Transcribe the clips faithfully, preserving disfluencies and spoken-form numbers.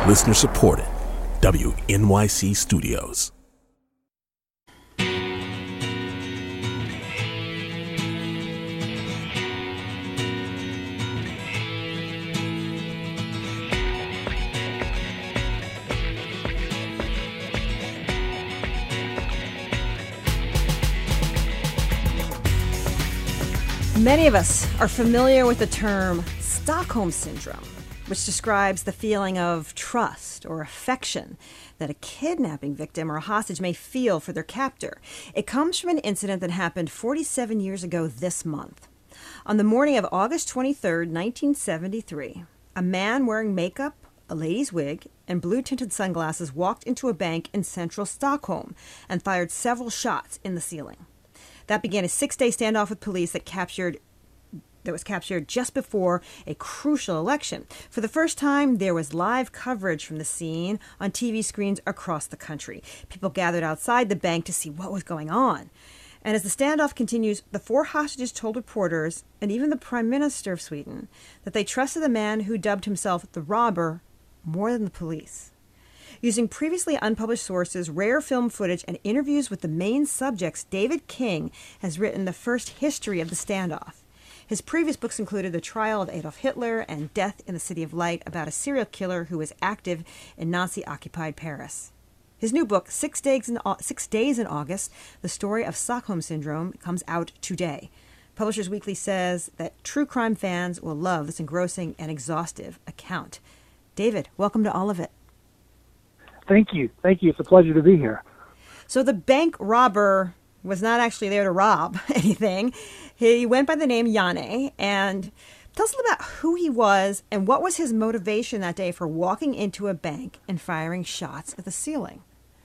Listener supported. W N Y C Studios. Many of us are familiar with the term Stockholm Syndrome, which describes the feeling of trust or affection that a kidnapping victim or a hostage may feel for their captor. It comes from an incident that happened forty-seven years ago this month. On the morning of August twenty-third, nineteen seventy-three, a man wearing makeup, a lady's wig, and blue-tinted sunglasses walked into a bank in central Stockholm and fired several shots in the ceiling. That began a six-day standoff with police that captured that was captured just before a crucial election. For the first time, there was live coverage from the scene on T V screens across the country. People gathered outside the bank to see what was going on. And as the standoff continues, the four hostages told reporters, and even the Prime Minister of Sweden, that they trusted the man who dubbed himself the robber more than the police. Using previously unpublished sources, rare film footage, and interviews with the main subjects, David King has written the first history of the standoff. His previous books included The Trial of Adolf Hitler and Death in the City of Light, about a serial killer who was active in Nazi-occupied Paris. His new book, Six Days in, Six Days in August, The Story of Stockholm Syndrome, comes out today. Publishers Weekly says that true crime fans will love this engrossing and exhaustive account. David, welcome to all of it. Thank you. Thank you. It's a pleasure to be here. So the bank robber was not actually there to rob anything. He went by the name Janne. And tell us a little about who he was and what was his motivation that day for walking into a bank and firing shots at the ceiling.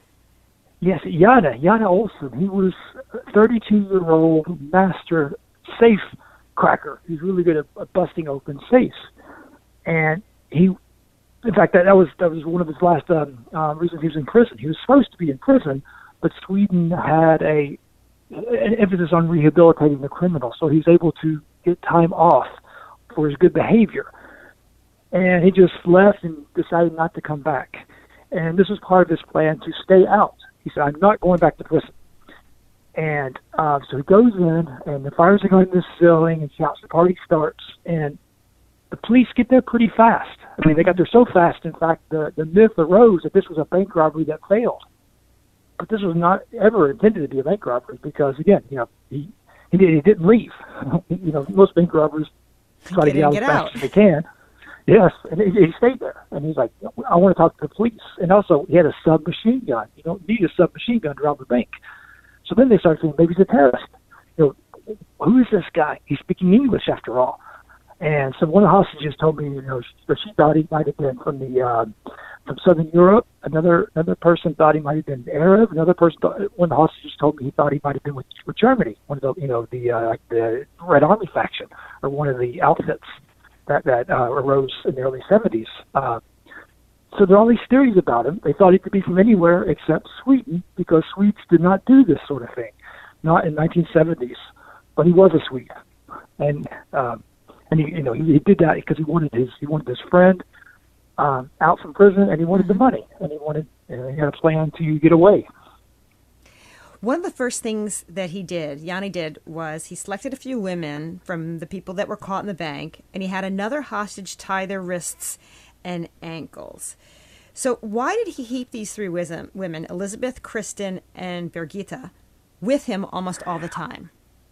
Yes, Janne, Janne Olsen. He was a thirty-two-year-old master safe cracker. He's really good at busting open safes. And he, in fact, that, that was that was one of his last um, uh, reasons he was in prison. He was supposed to be in prison, but Sweden had a an emphasis on rehabilitating the criminal, so he's able to get time off for his good behavior. And he just left and decided not to come back. And this was part of his plan to stay out. He said, I'm not going back to prison. And uh, so he goes in, and the fires are going in the ceiling, and shouts, the party starts, and the police get there pretty fast. I mean, they got there so fast, in fact, the, the myth arose that this was a bank robbery that failed. But this was not ever intended to be a bank robbery because, again, you know, he he, did, he didn't leave. You know, most bank robbers try to get out as fast as they can. Yes, and he, he stayed there. And he's like, I want to talk to the police. And also, he had a submachine gun. You don't need a submachine gun to rob a bank. So then they started saying, maybe he's a terrorist. You know, who is this guy? He's speaking English after all. And so one of the hostages told me, you know, she, she thought he might have been from the uh, from Southern Europe. Another another person thought he might have been Arab. Another person, thought, one of the hostages told me he thought he might have been with, with Germany, one of the you know the uh, like the Red Army faction, or one of the outfits that that uh, arose in the early seventies. Uh, so there are all these theories about him. They thought he could be from anywhere except Sweden because Swedes did not do this sort of thing, not in nineteen seventies. But he was a Swede, and. Um, And he, you know, he, he did that because he wanted his he wanted his friend um, out from prison, and he wanted the money, and he wanted you know, he had a plan to get away. One of the first things that he did, Janne did, was he selected a few women from the people that were caught in the bank, and he had another hostage tie their wrists and ankles. So why did he keep these three women, Elizabeth, Kristen, and Birgitta, with him almost all the time?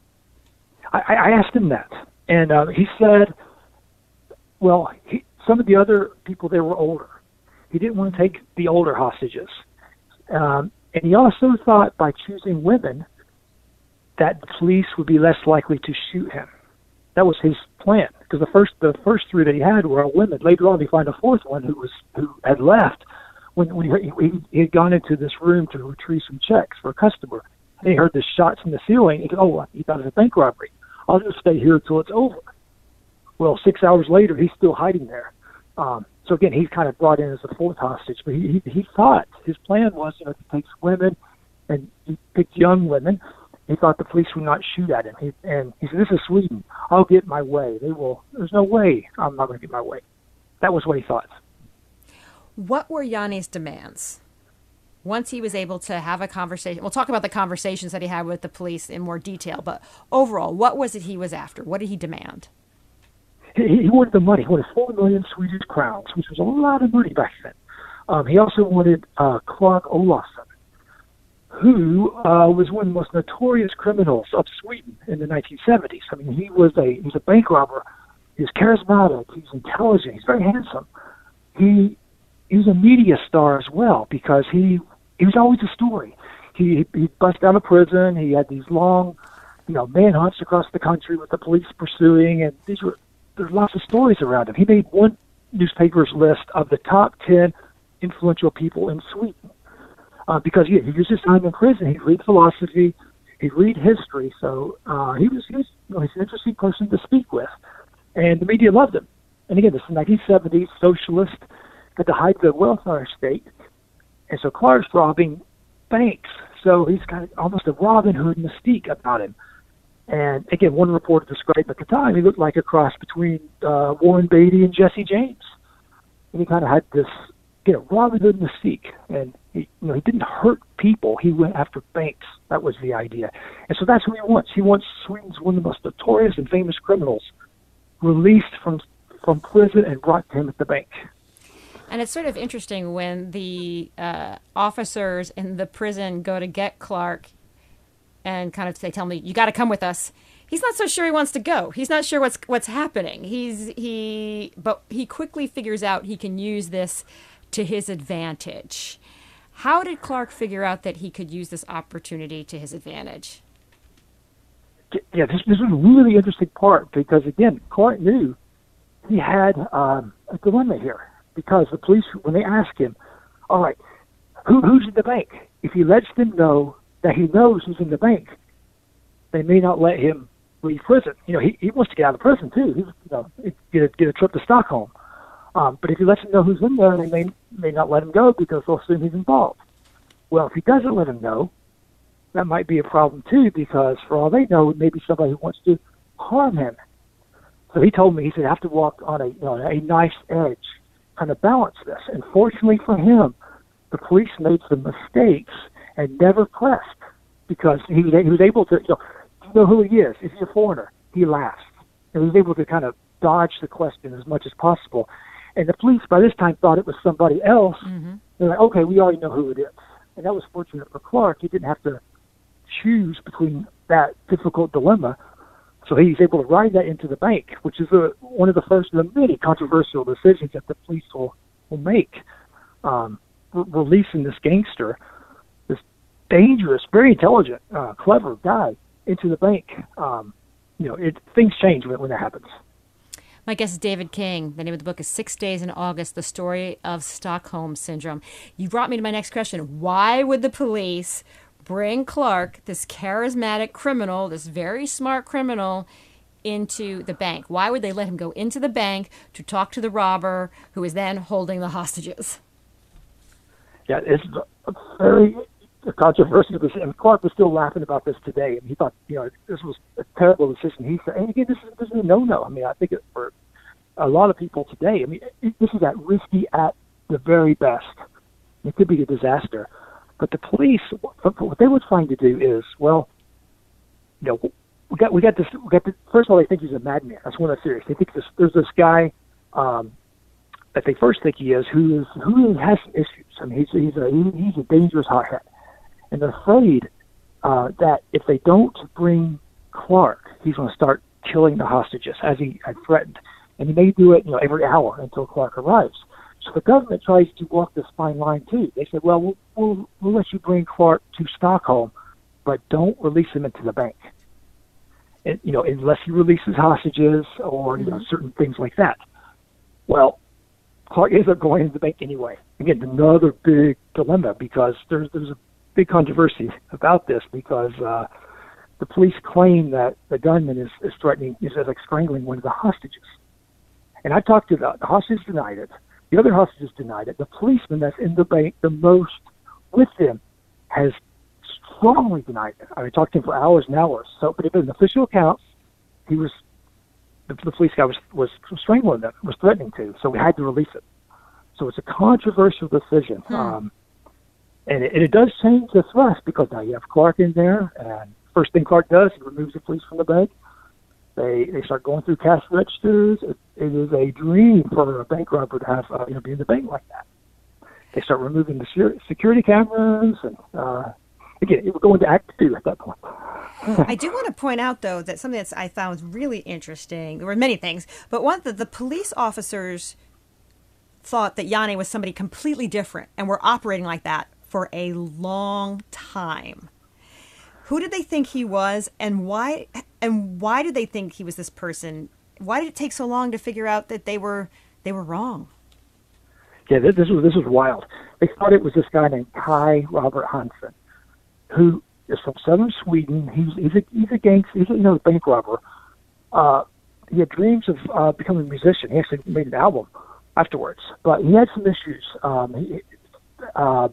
I, I asked him that. And uh, he said, well, he, some of the other people there were older. He didn't want to take the older hostages. Um, and he also thought by choosing women that the police would be less likely to shoot him. That was his plan. Because the first the first three that he had were all women. Later on, he found a fourth one who was who had left when, when he, he, he had gone into this room to retrieve some checks for a customer. And he heard the shots from the ceiling. He said, oh, he thought it was a bank robbery. I'll just stay here until it's over. Well, six hours later, he's still hiding there. Um, so again, he's kind of brought in as a fourth hostage. But he, he he thought his plan was, you know, to take women, and he picked young women. He thought the police would not shoot at him. He, and he said, "This is Sweden. I'll get my way. They will. There's no way I'm not going to get my way." That was what he thought. What were Yanni's demands? Once he was able to have a conversation, we'll talk about the conversations that he had with the police in more detail, but overall, what was it he was after? What did he demand? He, he wanted the money. He wanted four million Swedish crowns, which was a lot of money back then. Um, he also wanted uh, Clark Olofsson, who uh, was one of the most notorious criminals of Sweden in the nineteen seventies. I mean, he was a he was a bank robber. He was charismatic. He's intelligent. He's very handsome. He he was a media star as well because he he was always a story. He he busted out of prison. He had these long, you know, manhunts across the country with the police pursuing, and these were there's lots of stories around him. He made one newspaper's list of the top ten influential people in Sweden uh, because he, he used his time in prison. He'd read philosophy, he'd read history, so uh, he was he was you know, he's an interesting person to speak with, and the media loved him. And again, this is nineteen seventies, socialist, had to hide the welfare state. And so Clark's robbing banks. So he's got almost a Robin Hood mystique about him. And again, one reporter described at the time, he looked like a cross between uh, Warren Beatty and Jesse James. And he kind of had this, you know, Robin Hood mystique. And he, you know, he didn't hurt people. He went after banks. That was the idea. And so that's what he wants. He wants Sweden's one of the most notorious and famous criminals released from from prison and brought to him at the bank. And it's sort of interesting when the uh, officers in the prison go to get Clark and kind of they tell me, you got to come with us. He's not so sure he wants to go. He's not sure what's what's happening. He's he, but he quickly figures out he can use this to his advantage. How did Clark figure out that he could use this opportunity to his advantage? Yeah, this, this was a really interesting part because, again, Clark knew he had um, a dilemma here. Because the police, when they ask him, all right, who, who's in the bank? If he lets them know that he knows who's in the bank, they may not let him leave prison. You know, he, he wants to get out of prison too. He's, you know, get a, get a trip to Stockholm. Um, but if he lets them know who's in there, they may may not let him go because they'll assume he's involved. Well, if he doesn't let him know, that might be a problem too because for all they know, it may be somebody who wants to harm him. So he told me, he said, I have to walk on a you know a nice edge. Kind of balance this. And fortunately for him, the police made some mistakes and never pressed because he was, he was able to, you know, you know who he is. If he's a foreigner, he laughs. And he was able to kind of dodge the question as much as possible. And the police, by this time, thought it was somebody else. Mm-hmm. They're like, okay, we already know who it is. And that was fortunate for Clark. He didn't have to choose between that difficult dilemma. So he's able to ride that into the bank, which is a, one of the first of the many controversial decisions that the police will, will make, um, re- releasing this gangster, this dangerous, very intelligent, uh, clever guy into the bank. Um, you know, it, things change when, when that happens. My guest is David King. The name of the book is Six Days in August, The Story of Stockholm Syndrome. You brought me to my next question. Why would the police bring Clark, this charismatic criminal, this very smart criminal, into the bank? Why would they let him go into the bank to talk to the robber who is then holding the hostages? Yeah, it's a very controversial decision. And Clark was still laughing about this today. And he thought, you know, this was a terrible decision. He said, and again, this is, this is a no-no. I mean, I think it, for a lot of people today, I mean, it, this is at risky at the very best. It could be a disaster. But the police, what they were trying to do is, well, you know, we got we got this. We got this, first of all, they think he's a madman. That's one of the theories. They think this, there's this guy um, that they first think he is, who is who has some issues. I mean, he's he's a he's a dangerous hothead, and they're afraid uh, that if they don't bring Clark, he's going to start killing the hostages as he had threatened, and he may do it, you know, every hour until Clark arrives. So the government tries to walk this fine line too. They said, well, we'll, we'll, we'll let you bring Clark to Stockholm, but don't release him into the bank. And, you know, unless he releases hostages or, you know, certain things like that. Well, Clark ends up going into the bank anyway. Again, another big dilemma because there's there's a big controversy about this because uh, the police claim that the gunman is, is threatening, is like strangling one of the hostages. And I talked to the, the hostages denied it. The other hostages denied it. The policeman that's in the bank the most with them has strongly denied it. I talked to him for hours and hours. So, but in official accounts, he was the, the police guy was was strangling them, was threatening to. So we had to release it. So it's a controversial decision. Hmm. Um, and it, and it does change the thrust because now you have Clark in there, and first thing Clark does, he removes the police from the bank. They they start going through cash registers. It, it is a dream for a bank robber to have uh, you know be in the bank like that. They start removing the secur- security cameras, and uh, again, it would go into Act Two at that point. I do want to point out, though, that something that I found really interesting. There were many things, but one that the police officers thought that Yanni was somebody completely different, and were operating like that for a long time. Who did they think he was, and why? And why did they think he was this person? Why did it take so long to figure out that they were they were wrong? Yeah, this, this was this was wild. They thought it was this guy named Kai Robert Hansen, who is from southern Sweden. He's he's a he's a gangster. He's a, you know, a bank robber. Uh, he had dreams of uh, becoming a musician. He actually made an album afterwards, but he had some issues. Um, he, uh,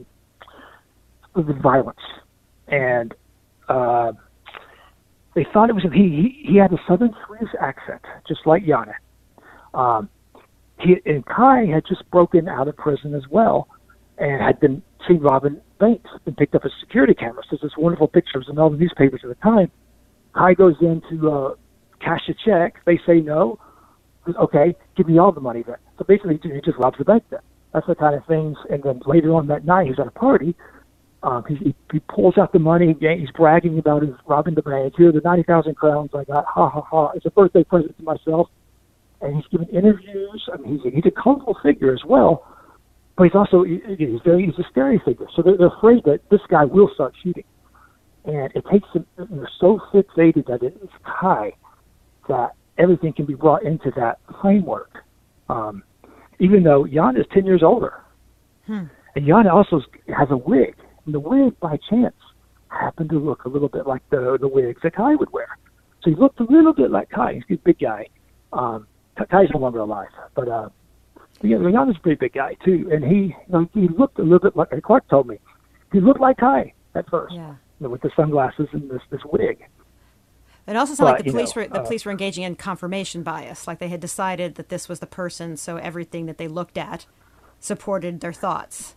with violence, and uh, they thought it was he. He, he had a southern Swedish accent, just like Yanni. Um, he and Kai had just broken out of prison as well, and had been seen robbing banks and picked up a security camera. So there's this wonderful pictures in all the newspapers at the time. Kai goes in to uh, cash a check. They say no. Okay, give me all the money then. So basically, he just robs the bank then. That's the kind of things. And then later on that night, he's at a party. Um, he, he he pulls out the money. He's bragging about his robbing the bank. Here, the ninety thousand crowns I got. Ha ha ha! It's a birthday present to myself. And he's giving interviews. I mean, he's a, he's a colorful figure as well. But he's also he, he's very he's a scary figure. So they're, they're afraid that this guy will start shooting. And it takes him. They're so fixated that it is Kai that everything can be brought into that framework. Um, even though Jan is ten years older, Hmm. and Jan also has a wig. And the wig, by chance, happened to look a little bit like the the wigs that Kai would wear. So he looked a little bit like Kai. He's a big guy. Um, Kai's no longer alive, but uh, yeah, Jan is a pretty big guy too. And he, you know, he looked a little bit like Clark told me. He looked like Kai at first, Yeah. you know, with the sunglasses and this this wig. It also sounded like But, the you police know, were the uh, police were engaging in confirmation bias, like they had decided that this was the person, so everything that they looked at supported their thoughts.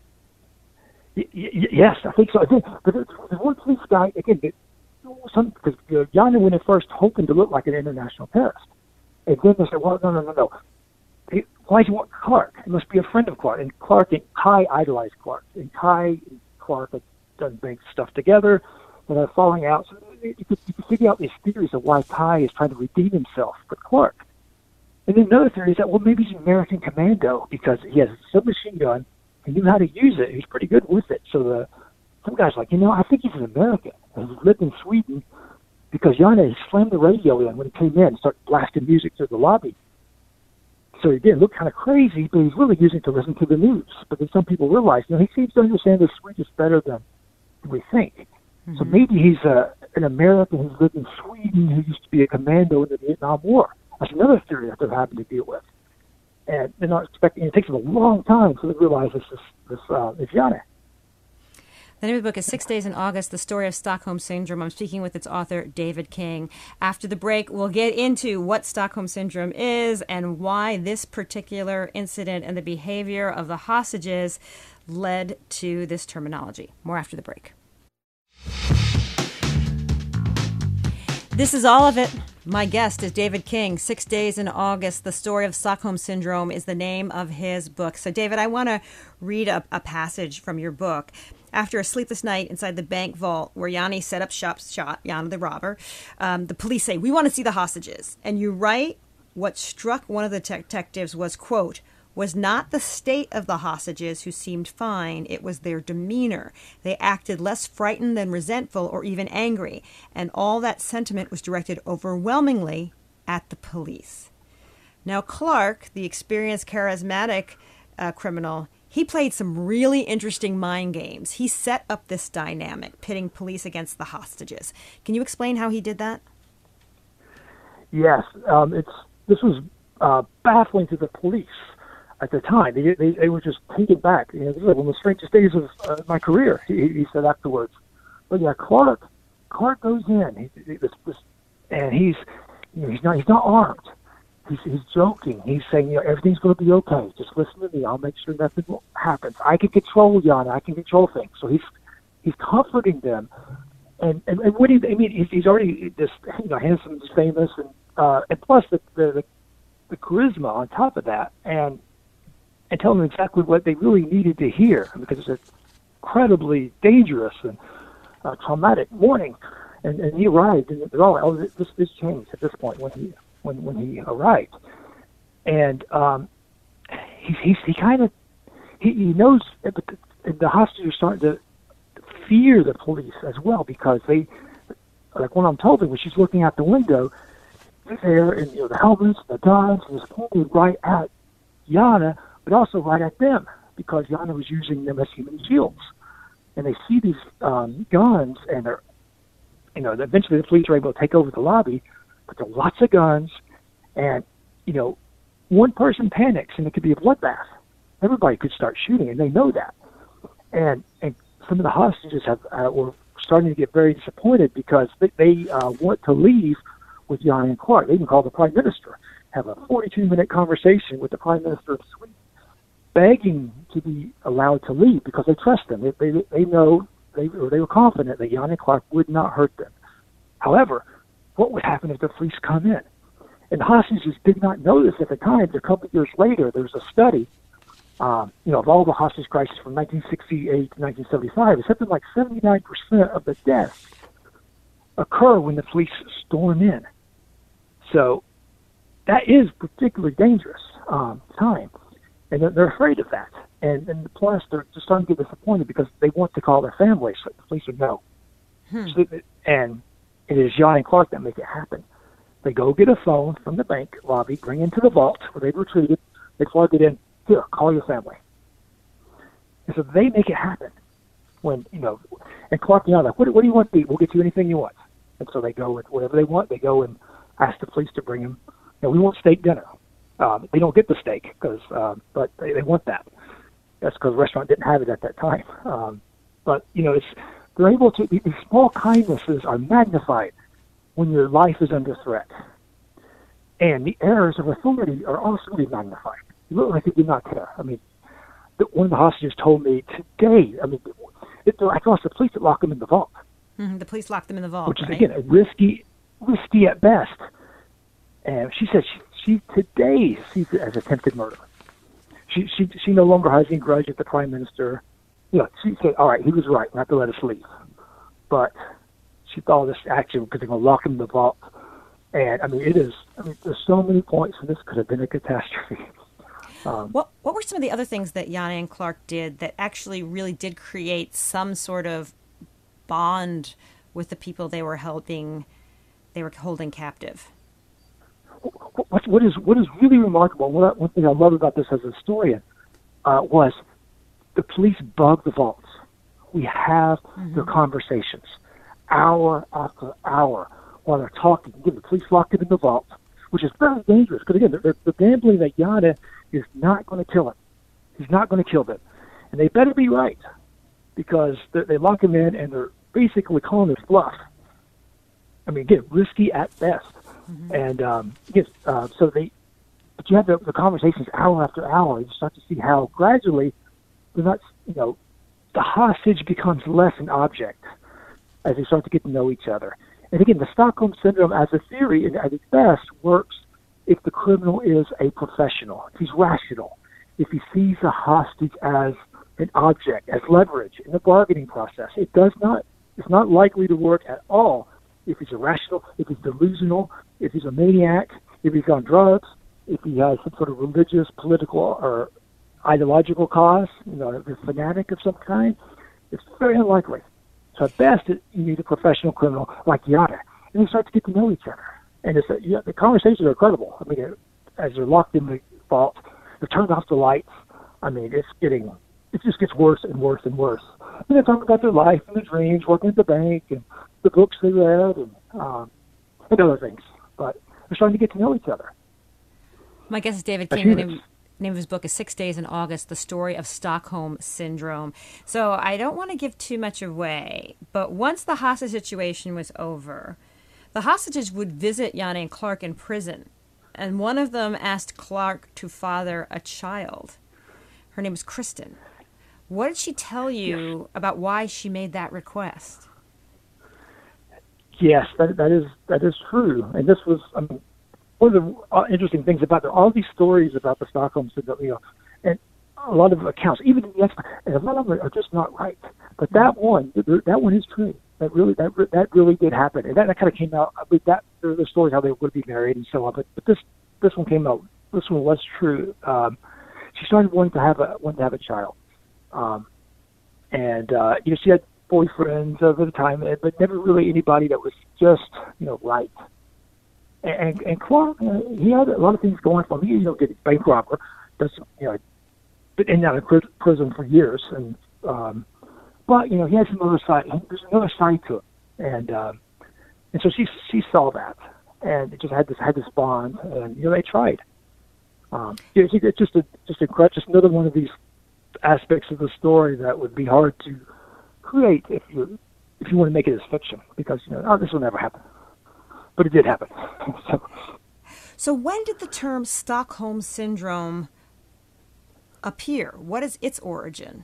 Y- y- yes, I think so. I think, but the, the one police guy again, it, some because uh, Jan went at first hoping to look like an international terrorist, and then they said, "Well, no, no, no, no. He, why do you want Clark? It must be a friend of Clark." And Clark and Kai idolized Clark, and Kai and Clark had done bank stuff together, and they're falling out. So you could, you could figure out these theories of why Kai is trying to redeem himself for Clark. And then another theory is that, well, maybe he's an American commando because he has a submachine gun. He knew how to use it. He's pretty good with it. So the some guy's like, you know, I think he's an American. And he lived in Sweden because Janne slammed the radio in when he came in and started blasting music through the lobby. So he did look kind of crazy, but he's really using it to listen to the news. But then some people realize, you know, he seems to understand the Swedish better than we think. Mm-hmm. So maybe he's a, an American who's lived in Sweden who used to be a commando in the Vietnam War. That's another theory that they're having to deal with. And they're not expecting, it takes them a long time so they realize this is this, uh, is Janne. The name of the book is Six Days in August, The Story of Stockholm Syndrome. I'm speaking with its author, David King. After the break, we'll get into what Stockholm Syndrome is and why this particular incident and the behavior of the hostages led to this terminology. More after the break. This is all of it. My guest is David King. Six Days in August, The Story of Stockholm Syndrome is the name of his book. So, David, I want to read a, a passage from your book. After a sleepless night inside the bank vault where Yanni set up shop, shot Yanni the robber, um, the police say, "We want to see the hostages." And you write, what struck one of the detectives was, quote, "was not the state of the hostages who seemed fine, it was their demeanor. They acted less frightened than resentful or even angry, and all that sentiment was directed overwhelmingly at the police." Now, Clark, the experienced, charismatic uh, criminal, he played some really interesting mind games. He set up this dynamic, pitting police against the hostages. Can you explain how he did that? Yes, um, it's this was uh, baffling to the police at the time. They, they, they were just taken back. You know, this is one of the strangest days of uh, my career, he, he said afterwards. But yeah, Clark, Clark goes in, he, he, this, this, and he's, you know, he's not, he's not armed. he's, he's joking. He's saying, you know, everything's going to be okay. Just listen to me. I'll make sure nothing happens. I can control Yana. I can control things. So he's he's comforting them. And and, and what he, I mean, he's, he's already this, you know, handsome, he's famous, and uh, and plus the, the the the charisma on top of that, and and telling them exactly what they really needed to hear, because it's an incredibly dangerous and uh, traumatic morning. And, and he arrived, and they're all, oh, this this changed at this point when he when when he arrived, and um, he he he kind of he, he knows, but the, the hostages are starting to fear the police as well, because they, like when I'm told it, when she's looking out the window, they're there, and you know the helmets, the guns, and it's pointed right at Yana, but also right at them, because Yana was using them as human shields, and they see these um, guns, and they're, you know, eventually the police are able to take over the lobby, but there are lots of guns, and, you know, one person panics, and it could be a bloodbath. Everybody could start shooting, and they know that. And and some of the hostages have uh, were starting to get very disappointed, because they, they uh, want to leave with Yana and Clark. They even call the Prime Minister, have a forty-two minute conversation with the Prime Minister of Sweden, begging to be allowed to leave because they trust them. They, they, they know... They, or they were confident that Yana and Clark would not hurt them. However, what would happen if the police come in? And the hostages did not know this at the time. A couple of years later, there was a study, um, you know, of all the hostage crises from nineteen sixty-eight to nineteen seventy-five. It's something like seventy-nine percent of the deaths occur when the police storm in. So that is particularly dangerous um, time, and they're, they're afraid of that. And, and plus, they're just starting to get disappointed because they want to call their families, so the police would know. Hmm. So, and it is Yana and Clark that make it happen. They go get a phone from the bank lobby, bring it into the vault where they've retreated. They plug it in. Here, call your family. And so they make it happen. When, you know, and Clark and Yana are like, what, what do you want to eat? We'll get you anything you want. And so they go with whatever they want. They go and ask the police to bring them. You know, we want steak dinner. Um, they don't get the steak, because, um, but they, they want that. That's because the restaurant didn't have it at that time. Um, but, you know, it's they're able to, these small kindnesses are magnified when your life is under threat. And the errors of authority are also magnified. You look like they did not care. I mean, the, one of the hostages told me today, I mean, it, I lost the police that locked them in the vault. Mm-hmm. The police locked them in the vault, Which is, right? again, risky, risky at best. And she said she, she today sees it as attempted murder. She she she no longer has any grudge at the Prime Minister. You know, she said, all right, he was right not to let us leave. But she thought this action because they're going to lock him in the vault. And, I mean, it is, I mean, there's so many points, and this could have been a catastrophe. Um, what what were some of the other things that Yana and Clark did that actually really did create some sort of bond with the people they were helping, they were holding captive? What, what is what is really remarkable, what, one thing I love about this as a historian, uh, was the police bug the vaults. We have mm-hmm. their conversations, hour after hour, while they're talking. Again, the police locked him in the vault, which is very dangerous, because again, they're, they're gambling that Yana is not going to kill him. He's not going to kill them. And they better be right, because they, they lock him in, and they're basically calling his bluff. I mean, again, risky at best. Mm-hmm. And um, yes, uh, so they, but you have the, the conversations hour after hour. You start to see how gradually, they're not, you know, the hostage becomes less an object as they start to get to know each other. And again, the Stockholm Syndrome as a theory, at its best, works if the criminal is a professional, if he's rational, if he sees a hostage as an object, as leverage in the bargaining process. It does not, it's not likely to work at all if he's irrational, if he's delusional, if he's a maniac, if he's on drugs, if he has some sort of religious, political, or ideological cause, you know, a fanatic of some kind. It's very unlikely. So at best, it, you need a professional criminal like Yana, and they start to get to know each other. And it's a, yeah, the conversations are incredible. I mean, it, as they're locked in the vault, they turn off the lights. I mean, it's getting, it just gets worse and worse and worse. And they're talking about their life and their dreams, working at the bank, and the books they read, and um, and other things. But they're starting to get to know each other. My guest is David King. The name, name of his book is Six Days in August, The Story of Stockholm Syndrome. So I don't want to give too much away, but once the hostage situation was over, the hostages would visit Yana and Clark in prison. and one of them asked Clark to father a child. Her name was Kristen. What did she tell you yes. about why she made that request? Yes, that, that is that is true. And this was I mean, one of the uh, interesting things about the, all these stories about the Stockholm syndrome, you know, and a lot of accounts, even in the X, and a lot of them are just not right. But that one, that one is true. That really, that that really did happen, and that, that kind of came out. I mean, that there are the stories how they would be married and so on. But but this this one came out. This one was true. Um, she started wanting to have a wanting to have a child, um, and uh, you know she had boyfriends over the time, but never really anybody that was just you know right. And and Clark, uh, he had a lot of things going for him. He you know did bank robber, does you know. Been in and out of prison for years, and um, but you know he has another side. There's another side to it, and um, and so she she saw that, and it just had this had this bond, and you know they tried. Um, it's, it's just a just a just another one of these aspects of the story that would be hard to create if you if you want to make it as fiction, because you know oh this will never happen, but it did happen. so, so when did the term Stockholm syndrome appear? What is its origin?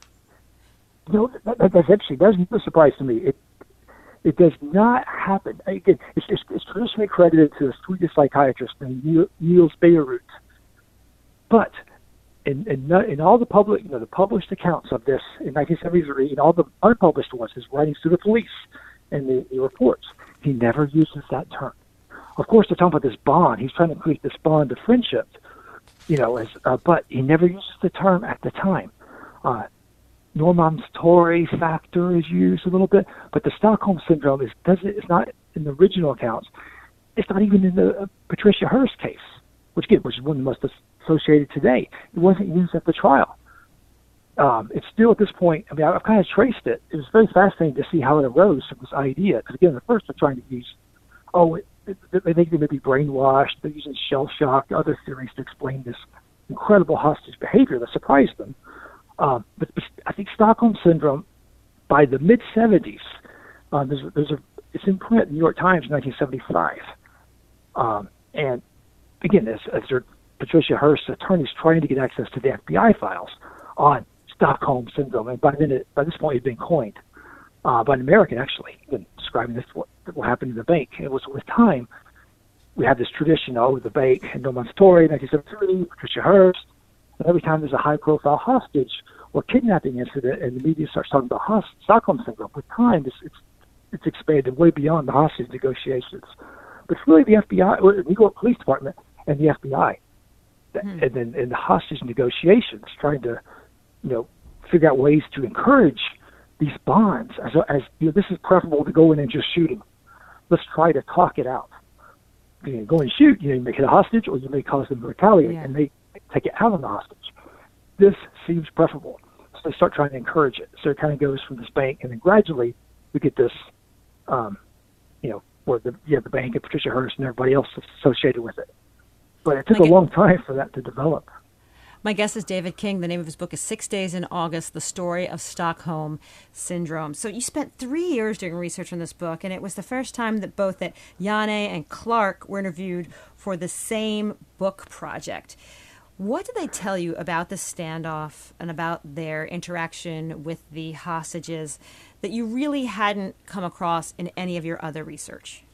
You know, that, that, that's actually that's no surprise to me. It it does not happen. Again, it's, it's, it's traditionally credited to a Swedish psychiatrist named Niels Bejerot. But in, in in all the public, you know, the published accounts of this in nineteen seventy-three, and all the unpublished ones, his writings to the police and the, the reports, he never uses that term. Of course, they're talking about this bond. He's trying to create this bond of friendship. You know, as, uh, but he never uses the term at the time. Uh, Norrmalmstorg factor is used a little bit, but the Stockholm syndrome is doesn't. It's not in the original accounts. It's not even in the uh, Patricia Hearst case, which again, which is one of the most associated today. It wasn't used at the trial. Um, it's still at this point. I mean, I've kind of traced it. It was very fascinating to see how it arose from this idea. Because again, at first they're trying to use, oh. It, They think they may be brainwashed. They're using shell shock, other theories to explain this incredible hostage behavior that surprised them. Um, but, but I think Stockholm syndrome, by the mid seventies, um, there's, there's a it's in print in the New York Times in nineteen seventy-five. Um, and again, as, as their, Patricia Hearst's attorneys trying to get access to the F B I files on Stockholm syndrome, and by then it, by this point it had been coined. Uh, by an American, actually, been describing this what, what happened in the bank. And it was with time, we have this tradition, oh, the bank, and Norrmalmstorg, nineteen seventy-three, Patricia Hearst, and every time there's a high-profile hostage or kidnapping incident, and the media starts talking about host- Stockholm syndrome, with time, it's, it's it's expanded way beyond the hostage negotiations. But it's really the F B I, or the New York Police Department, and the F B I, that, hmm. and then in the hostage negotiations, trying to, you know, figure out ways to encourage these bonds, as, as you know, this is preferable to go in and just shoot him. Let's try to talk it out. You know, go and shoot, you know, you may hit a hostage, or you may cause them to retaliate, yeah. and they take it out on the hostage. This seems preferable. So they start trying to encourage it. So it kind of goes from this bank, and then gradually we get this, um, you know, where the you have the bank and Patricia Hearst and everybody else associated with it. But it took like a long time for that to develop. My guest is David King. The name of his book is Six Days in August, The Story of Stockholm Syndrome. So you spent three years doing research on this book, and it was the first time that both that Janne and Clark were interviewed for the same book project. What did they tell you about the standoff and about their interaction with the hostages that you really hadn't come across in any of your other research?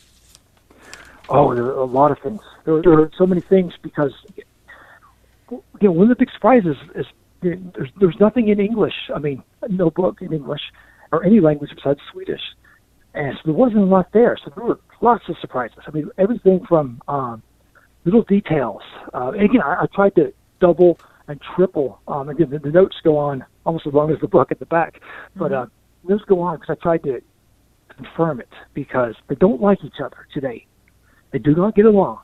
Oh, there were a lot of things. There were, there were so many things because... You know, one of the big surprises is, is there's, there's nothing in English. I mean, no book in English or any language besides Swedish. And so there wasn't a lot there. So there were lots of surprises. I mean, everything from um, little details. Uh, and again, I, I tried to double and triple. Um, again, the, the notes go on almost as long as the book at the back. But uh, those go on because I tried to confirm it because they don't like each other today. They do not get along.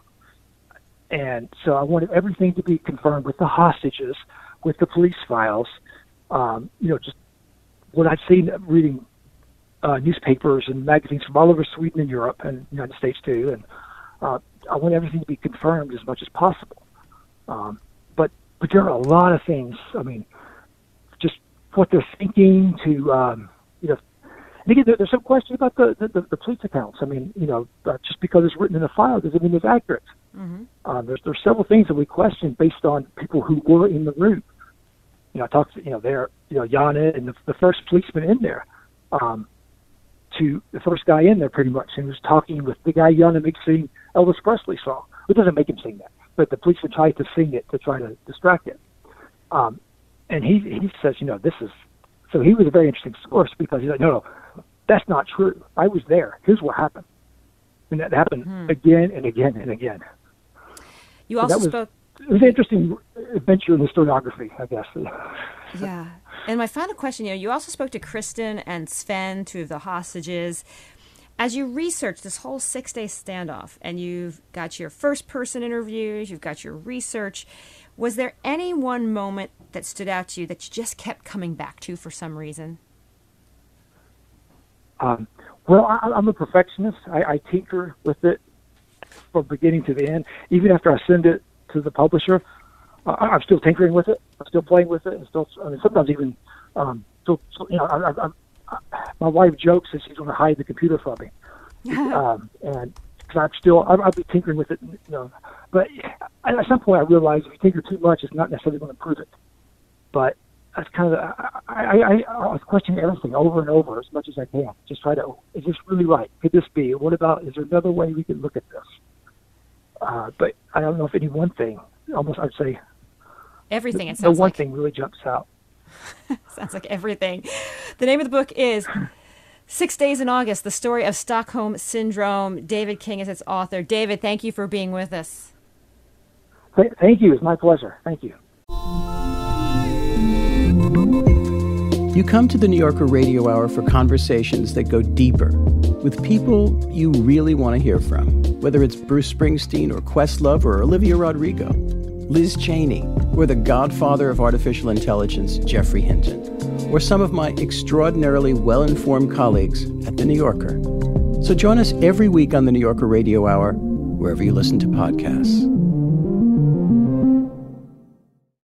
And so I wanted everything to be confirmed with the hostages, with the police files, um, you know, just what I've seen reading uh, newspapers and magazines from all over Sweden and Europe and the United States too. And uh, I want everything to be confirmed as much as possible. Um, but but there are a lot of things. I mean, just what they're thinking to, um, you know, and again, there, there's some question about the, the, the police accounts. I mean, you know, uh, just because it's written in a file doesn't mean it's accurate. Mm-hmm. Uh, there's there's several things that we question based on people who were in the room. You know, I talked to, you know, there, you know, Yana and the, the first policeman in there, um, to the first guy in there pretty much, and was talking with the guy Yana makes sing Elvis Presley song. It doesn't make him sing that, but the policeman tried to sing it to try to distract him. Um, and he he says, you know, this is, so he was a very interesting source because he's like, no, no, that's not true. I was there. Here's what happened. And that happened hmm. again and again and again. You so also was, spoke... It was an interesting adventure in historiography, I guess. Yeah. And my final question, you know, you also spoke to Kristen and Sven, two of the hostages. As you researched this whole six-day standoff, and you've got your first-person interviews, you've got your research, was there any one moment that stood out to you that you just kept coming back to for some reason? Um, well, I, I'm a perfectionist. I, I tinker with it from beginning to the end. Even after I send it to the publisher, uh, I'm still tinkering with it. I'm still playing with it. And still, I mean, sometimes even, um, still, you know, I, I, I, my wife jokes that she's going to hide the computer from me, um, and because I'm still, I'll, I'll be tinkering with it. You know, but at some point, I realized if you tinker too much, it's not necessarily going to improve it. But that's kind of, I, I, I, I was questioning everything over and over as much as I can. Just try to, is this really right? Could this be? What about, is there another way we could look at this? Uh, but I don't know if any one thing, almost I'd say, everything. It the, sounds the one like. thing really jumps out. Sounds like everything. The name of the book is Six Days in August, The Story of Stockholm Syndrome. David King is its author. David, thank you for being with us. Th- thank you. It's my pleasure. Thank you. You come to the New Yorker Radio Hour for conversations that go deeper with people you really want to hear from, whether it's Bruce Springsteen or Questlove or Olivia Rodrigo, Liz Cheney, or the godfather of artificial intelligence, Geoffrey Hinton, or some of my extraordinarily well-informed colleagues at The New Yorker. So join us every week on the New Yorker Radio Hour, wherever you listen to podcasts.